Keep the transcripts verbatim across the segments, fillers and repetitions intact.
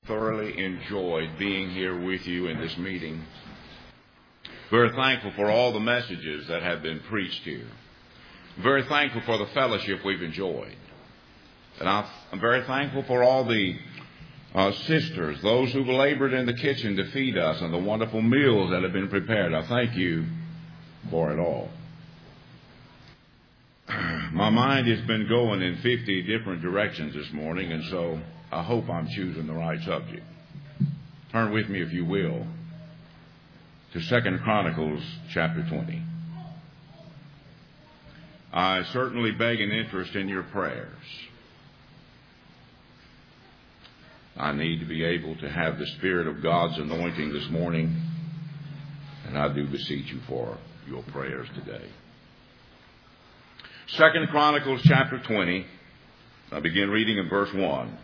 Thoroughly enjoyed being here with you in this meeting. Very thankful for all the messages that have been preached here. Very thankful for the fellowship we've enjoyed. And I'm very thankful for all the uh, sisters, those who've labored in the kitchen to feed us, and the wonderful meals that have been prepared. I thank you for it all. My mind has been going in fifty different directions this morning, and so I hope I'm choosing the right subject. Turn with me, if you will, to Second Chronicles chapter twenty. I certainly beg an interest in your prayers. I need to be able to have the Spirit of God's anointing this morning, and I do beseech you for your prayers today. Second Chronicles chapter twenty. I begin reading in verse one.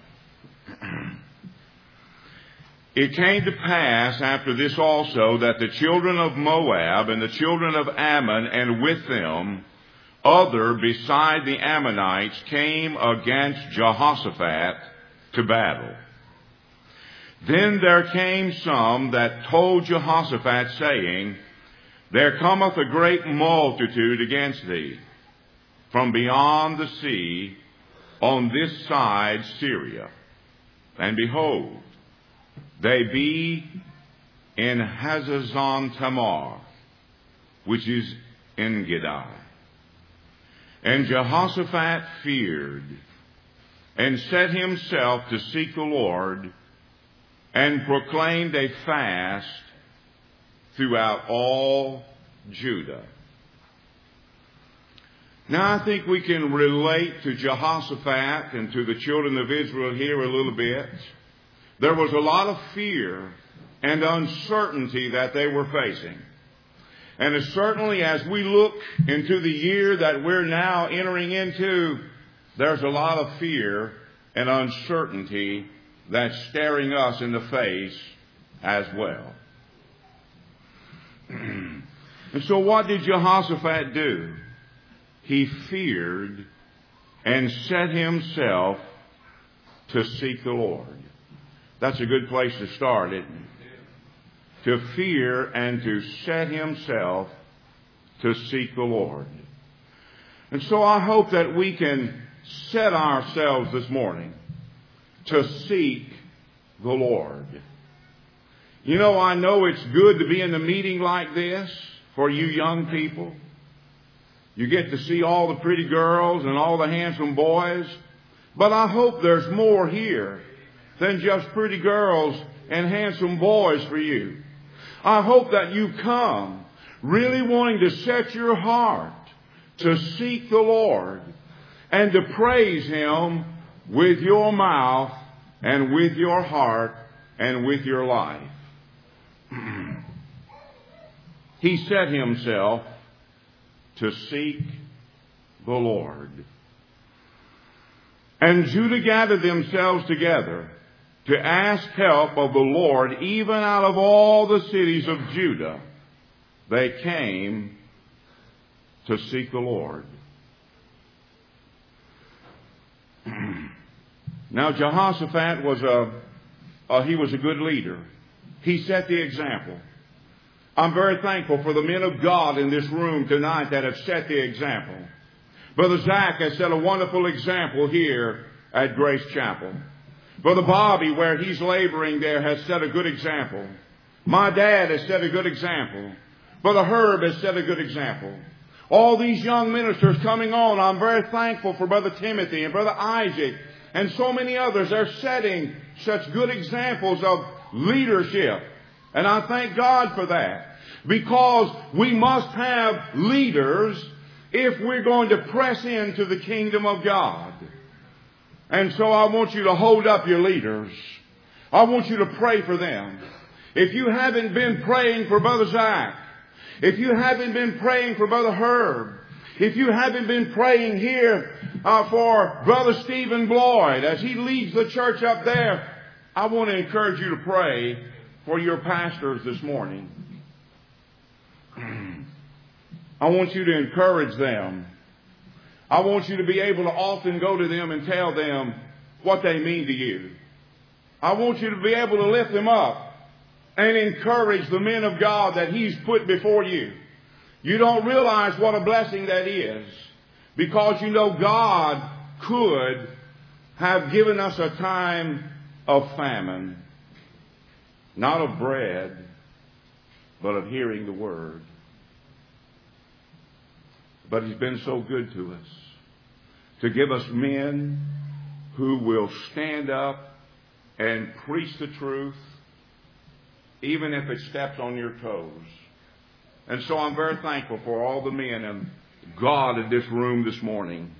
It came to pass after this also that the children of Moab and the children of Ammon, and with them other beside the Ammonites, came against Jehoshaphat to battle. Then there came some that told Jehoshaphat, saying, There cometh a great multitude against thee from beyond the sea on this side Syria. And behold, they be in Hazazon Tamar, which is En Gedi. And Jehoshaphat feared, and set himself to seek the Lord, and proclaimed a fast throughout all Judah. Now, I think we can relate to Jehoshaphat and to the children of Israel here a little bit. There was a lot of fear and uncertainty that they were facing. And as certainly as we look into the year that we're now entering into, there's a lot of fear and uncertainty that's staring us in the face as well. And so what did Jehoshaphat do? He feared and set himself to seek the Lord. That's a good place to start, isn't it? To fear and to set himself to seek the Lord. And so I hope that we can set ourselves this morning to seek the Lord. You know, I know it's good to be in a meeting like this for you young people. You get to see all the pretty girls and all the handsome boys. But I hope there's more here than just pretty girls and handsome boys for you. I hope that you come really wanting to set your heart to seek the Lord and to praise Him with your mouth and with your heart and with your life. He set himself to seek the Lord. And Judah gathered themselves together to ask help of the Lord. Even out of all the cities of Judah, they came to seek the Lord. Now Jehoshaphat was a, uh, he was a good leader. He set the example. I'm very thankful for the men of God in this room tonight that have set the example. Brother Zach has set a wonderful example here at Grace Chapel. Brother Bobby, where he's laboring there, has set a good example. My dad has set a good example. Brother Herb has set a good example. All these young ministers coming on, I'm very thankful for Brother Timothy and Brother Isaac and so many others. They're setting such good examples of leadership. And I thank God for that. Because we must have leaders if we're going to press into the kingdom of God. And so I want you to hold up your leaders. I want you to pray for them. If you haven't been praying for Brother Zach, if you haven't been praying for Brother Herb, if you haven't been praying here uh, for Brother Stephen Bloyd as he leads the church up there, I want to encourage you to pray for your pastors this morning. I want you to encourage them. I want you to be able to often go to them and tell them what they mean to you. I want you to be able to lift them up and encourage the men of God that He's put before you. You don't realize what a blessing that is, because you know God could have given us a time of famine, not of bread, but of hearing the Word. But He's been so good to us to give us men who will stand up and preach the truth, even if it steps on your toes. And so I'm very thankful for all the men and God in this room this morning.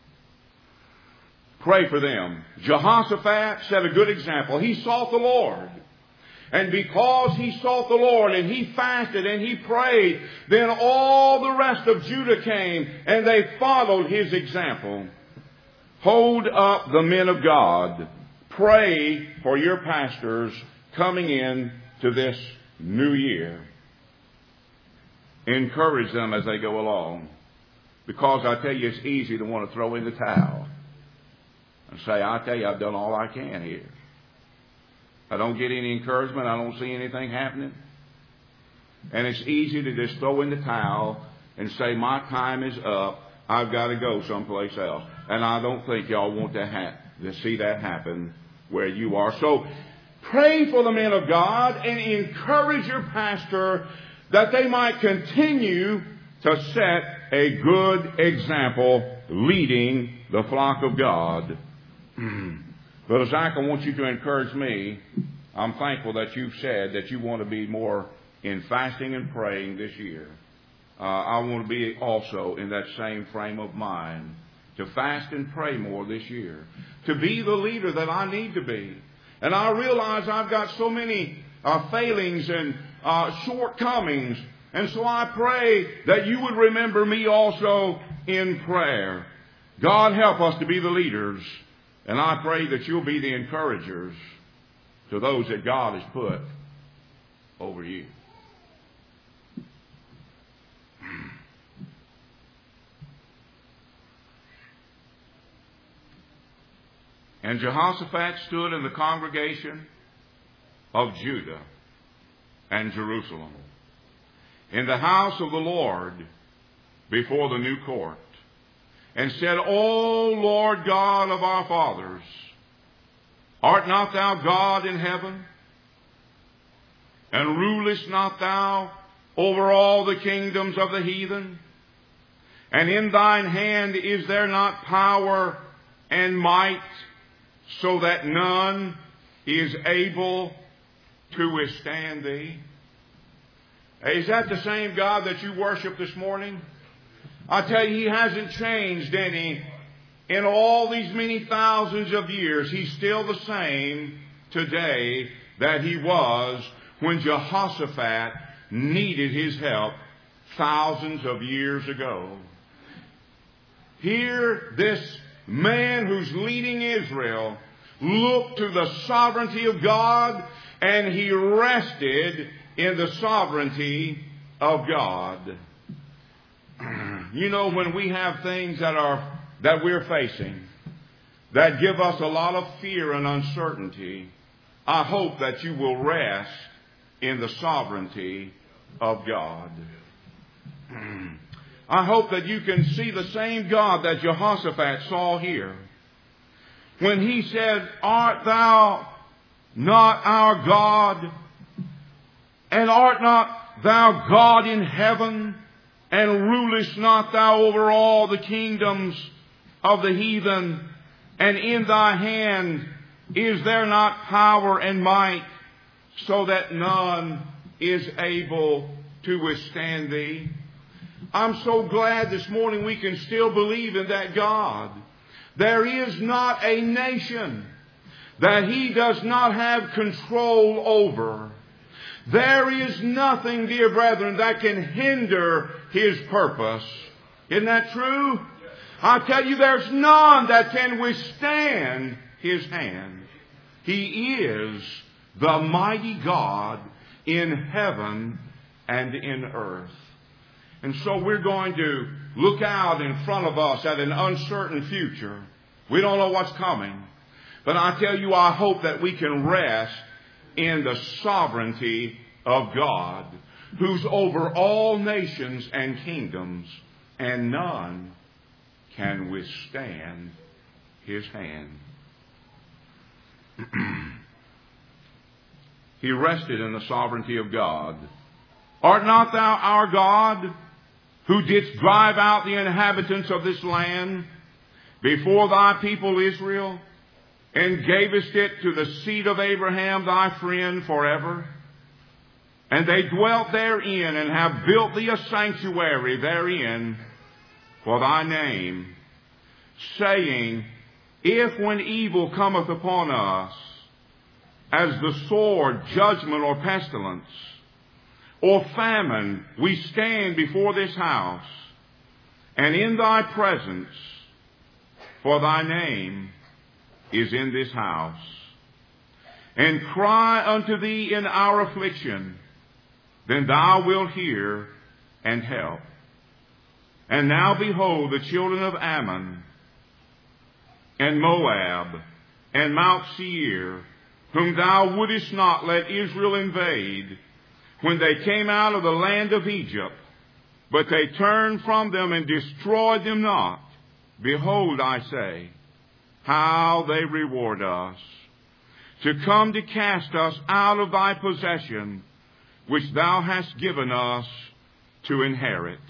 Pray for them. Jehoshaphat set a good example. He sought the Lord. And because he sought the Lord and he fasted and he prayed, then all the rest of Judah came and they followed his example. Hold up the men of God. Pray for your pastors coming in to this new year. Encourage them as they go along. Because I tell you, it's easy to want to throw in the towel and say, I tell you, I've done all I can here. I don't get any encouragement. I don't see anything happening. And it's easy to just throw in the towel and say, my time is up. I've got to go someplace else. And I don't think y'all want to, ha- to see that happen where you are. So pray for the men of God and encourage your pastor that they might continue to set a good example leading the flock of God. Brother Zach, I want you to encourage me. I'm thankful that you've said that you want to be more in fasting and praying this year. Uh, I want to be also in that same frame of mind, to fast and pray more this year, to be the leader that I need to be. And I realize I've got so many uh, failings and uh, shortcomings, and so I pray that you would remember me also in prayer. God, help us to be the leaders. And I pray that you'll be the encouragers to those that God has put over you. And Jehoshaphat stood in the congregation of Judah and Jerusalem, in the house of the Lord, before the new court, and said, O Lord God of our fathers, art not thou God in heaven? And rulest not thou over all the kingdoms of the heathen? And in thine hand is there not power and might, so that none is able to withstand thee? Is that the same God that you worship this morning? I tell you, He hasn't changed any in all these many thousands of years. He's still the same today that He was when Jehoshaphat needed His help thousands of years ago. Here, this man who's leading Israel looked to the sovereignty of God, and he rested in the sovereignty of God. You know, when we have things that are that we're facing that give us a lot of fear and uncertainty, I hope that you will rest in the sovereignty of God. I hope that you can see the same God that Jehoshaphat saw here when he said, art thou not our God? And art not thou God in heaven? And rulest not thou over all the kingdoms of the heathen? And in thy hand is there not power and might, so that none is able to withstand thee? I'm so glad this morning we can still believe in that God. There is not a nation that He does not have control over. There is nothing, dear brethren, that can hinder His purpose. Isn't that true? I tell you, there's none that can withstand His hand. He is the mighty God in heaven and in earth. And so we're going to look out in front of us at an uncertain future. We don't know what's coming. But I tell you, I hope that we can rest in the sovereignty of God, who's over all nations and kingdoms, and none can withstand his hand. He rested in the sovereignty of God. Art not thou our God, who didst drive out the inhabitants of this land before thy people Israel, and gavest it to the seed of Abraham thy friend forever? And they dwelt therein, and have built thee a sanctuary therein for thy name, saying, if when evil cometh upon us, as the sword, judgment, or pestilence, or famine, we stand before this house, and in thy presence, for thy name is in this house, and cry unto thee in our affliction, then thou wilt hear and help. And now behold, the children of Ammon, and Moab, and Mount Seir, whom thou wouldest not let Israel invade, when they came out of the land of Egypt, but they turned from them and destroyed them not. Behold, I say, how they reward us, to come to cast us out of thy possession, which thou hast given us to inherit.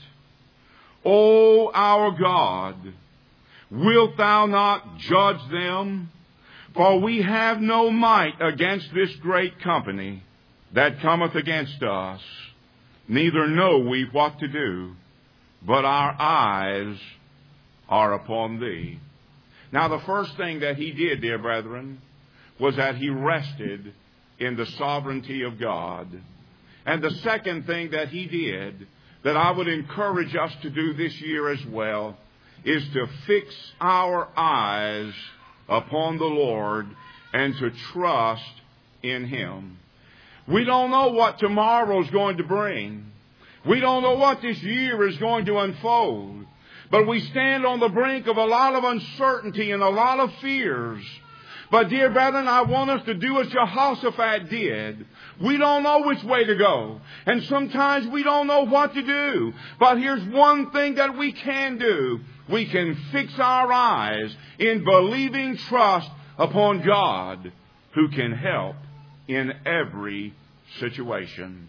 O our God, wilt thou not judge them? For we have no might against this great company that cometh against us, neither know we what to do, but our eyes are upon thee. Now the first thing that he did, dear brethren, was that he rested in the sovereignty of God. And the second thing that he did, that I would encourage us to do this year as well, is to fix our eyes upon the Lord and to trust in him. We don't know what tomorrow is going to bring. We don't know what this year is going to unfold. But we stand on the brink of a lot of uncertainty and a lot of fears. But dear brethren, I want us to do as Jehoshaphat did. We don't know which way to go. And sometimes we don't know what to do. But here's one thing that we can do. We can fix our eyes in believing trust upon God, who can help in every situation.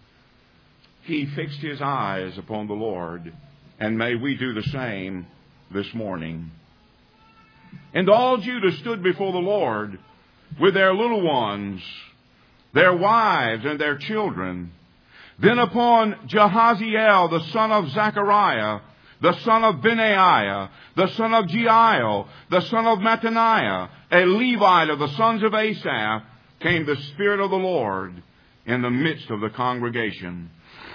He fixed his eyes upon the Lord, and may we do the same this morning. And all Judah stood before the Lord with their little ones, their wives, and their children. Then upon Jahaziel, the son of Zechariah, the son of Benaiah, the son of Jeiel, the son of Mattaniah, a Levite of the sons of Asaph, came the Spirit of the Lord in the midst of the congregation.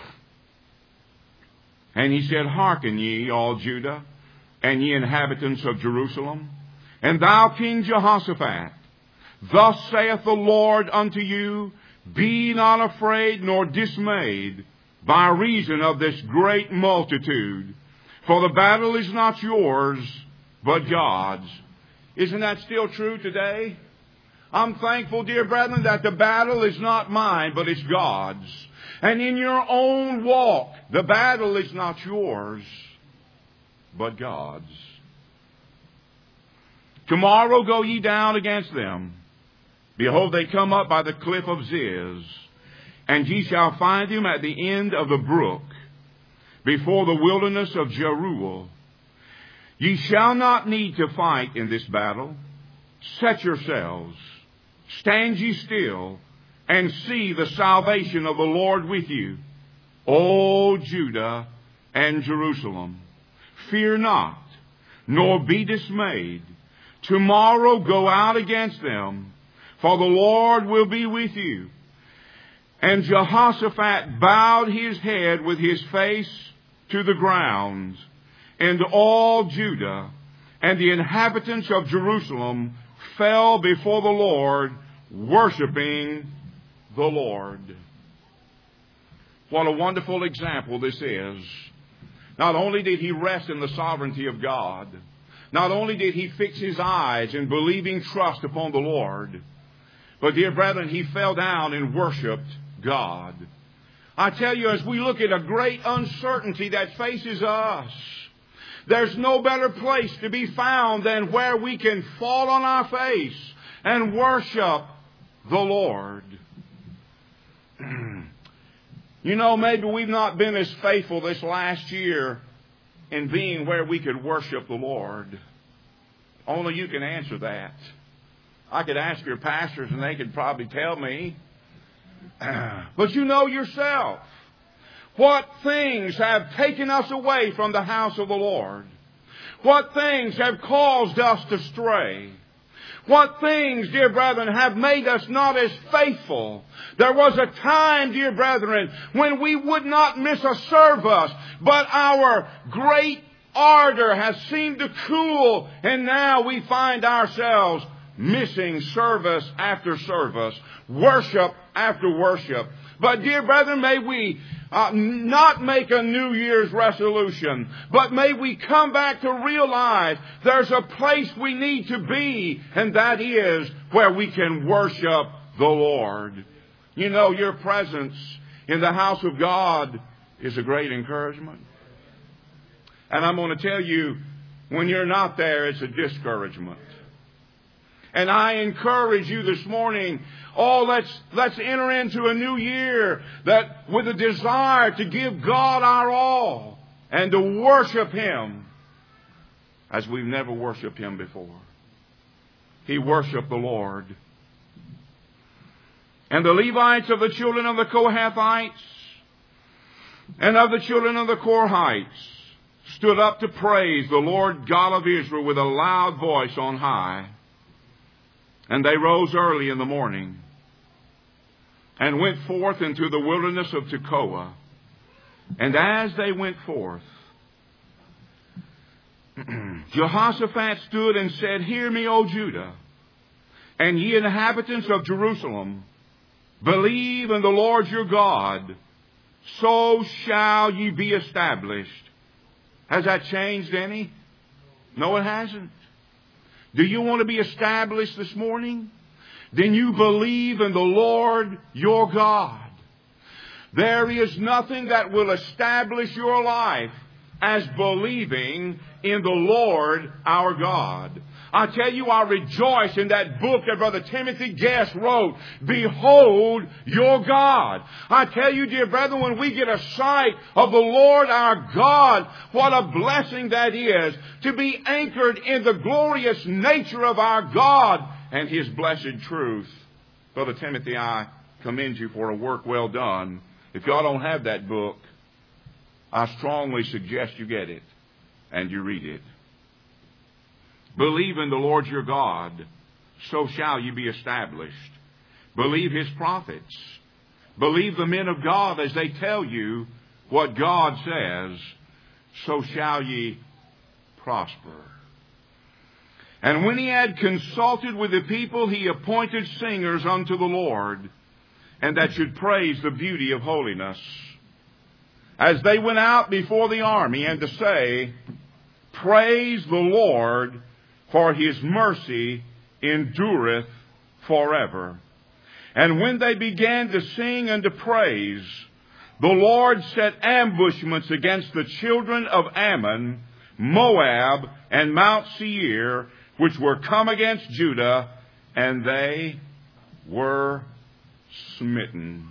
And he said, hearken ye, all Judah, and ye inhabitants of Jerusalem, and thou, King Jehoshaphat, thus saith the Lord unto you, be not afraid nor dismayed by reason of this great multitude, for the battle is not yours, but God's. Isn't that still true today? I'm thankful, dear brethren, that the battle is not mine, but it's God's. And in your own walk, the battle is not yours, but God's. Tomorrow go ye down against them. Behold, they come up by the cliff of Ziz, and ye shall find them at the end of the brook, before the wilderness of Jeruel. Ye shall not need to fight in this battle. Set yourselves, stand ye still, and see the salvation of the Lord with you, O Judah and Jerusalem. Fear not, nor be dismayed. Tomorrow go out against them, for the Lord will be with you. And Jehoshaphat bowed his head with his face to the ground, and all Judah and the inhabitants of Jerusalem fell before the Lord, worshiping the Lord. What a wonderful example this is. Not only did he rest in the sovereignty of God, not only did he fix his eyes in believing trust upon the Lord, but, dear brethren, he fell down and worshiped God. I tell you, as we look at a great uncertainty that faces us, there's no better place to be found than where we can fall on our face and worship the Lord. You know, maybe we've not been as faithful this last year in being where we could worship the Lord. Only you can answer that. I could ask your pastors and they could probably tell me. But you know yourself. What things have taken us away from the house of the Lord? What things have caused us to stray? What things, dear brethren, have made us not as faithful? There was a time, dear brethren, when we would not miss a service, but our great ardor has seemed to cool, and now we find ourselves missing service after service, worship after worship. But, dear brethren, may we uh, not make a New Year's resolution, but may we come back to realize there's a place we need to be, and that is where we can worship the Lord. You know, your presence in the house of God is a great encouragement. And I'm going to tell you, when you're not there, it's a discouragement. And I encourage you this morning, oh, let's, let's enter into a new year that with a desire to give God our all and to worship Him as we've never worshiped Him before. He worshiped the Lord. And the Levites of the children of the Kohathites and of the children of the Korhites stood up to praise the Lord God of Israel with a loud voice on high. And they rose early in the morning and went forth into the wilderness of Tekoa. And as they went forth, Jehoshaphat stood and said, Hear me, O Judah, and ye inhabitants of Jerusalem, believe in the Lord your God, so shall ye be established. Has that changed any? No, it hasn't. Do you want to be established this morning? Then you believe in the Lord your God. There is nothing that will establish your life as believing in the Lord our God. I tell you, I rejoice in that book that Brother Timothy Guest wrote, Behold your God. I tell you, dear brethren, when we get a sight of the Lord our God, what a blessing that is to be anchored in the glorious nature of our God and His blessed truth. Brother Timothy, I commend you for a work well done. If y'all don't have that book, I strongly suggest you get it and you read it. Believe in the Lord your God, so shall you be established. Believe His prophets. Believe the men of God as they tell you what God says, so shall ye prosper. And when he had consulted with the people, he appointed singers unto the Lord, and that should praise the beauty of holiness, as they went out before the army, and to say, Praise the Lord, for His mercy endureth forever. And when they began to sing and to praise, the Lord set ambushments against the children of Ammon, Moab, and Mount Seir, which were come against Judah, and they were smitten.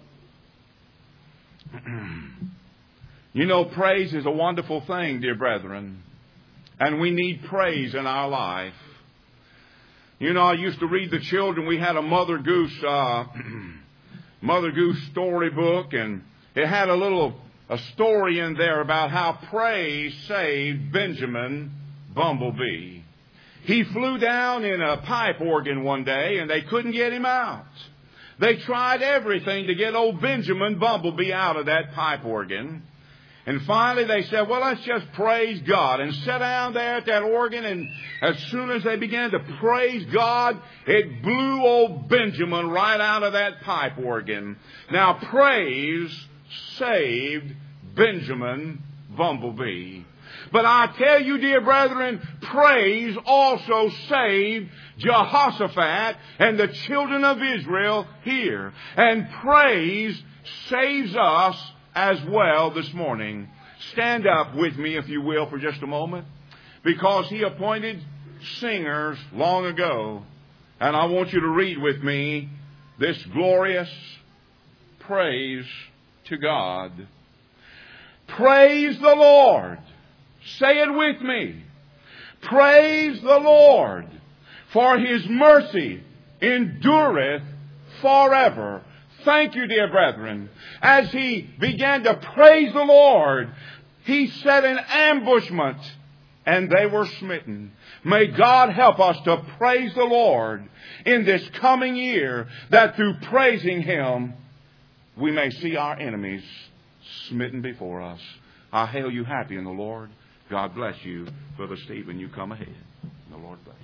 You know, praise is a wonderful thing, dear brethren. And we need praise in our life. You know, I used to read the children. We had a Mother Goose, uh, Mother Goose storybook, and it had a little a story in there about how praise saved Benjamin Bumblebee. He flew down in a pipe organ one day, and they couldn't get him out. They tried everything to get old Benjamin Bumblebee out of that pipe organ. And finally they said, well, let's just praise God. And sat down there at that organ, and as soon as they began to praise God, it blew old Benjamin right out of that pipe organ. Now, praise saved Benjamin Bumblebee. But I tell you, dear brethren, praise also saved Jehoshaphat and the children of Israel here. And praise saves us as well this morning. Stand up with me, if you will, for just a moment. Because He appointed singers long ago. And I want you to read with me this glorious praise to God. Praise the Lord. Say it with me. Praise the Lord, for His mercy endureth forever. Thank you, dear brethren. As he began to praise the Lord, he set an ambushment, and they were smitten. May God help us to praise the Lord in this coming year, that through praising Him, we may see our enemies smitten before us. I hail you happy in the Lord. God bless you. Brother Stephen, you come ahead. The Lord bless you.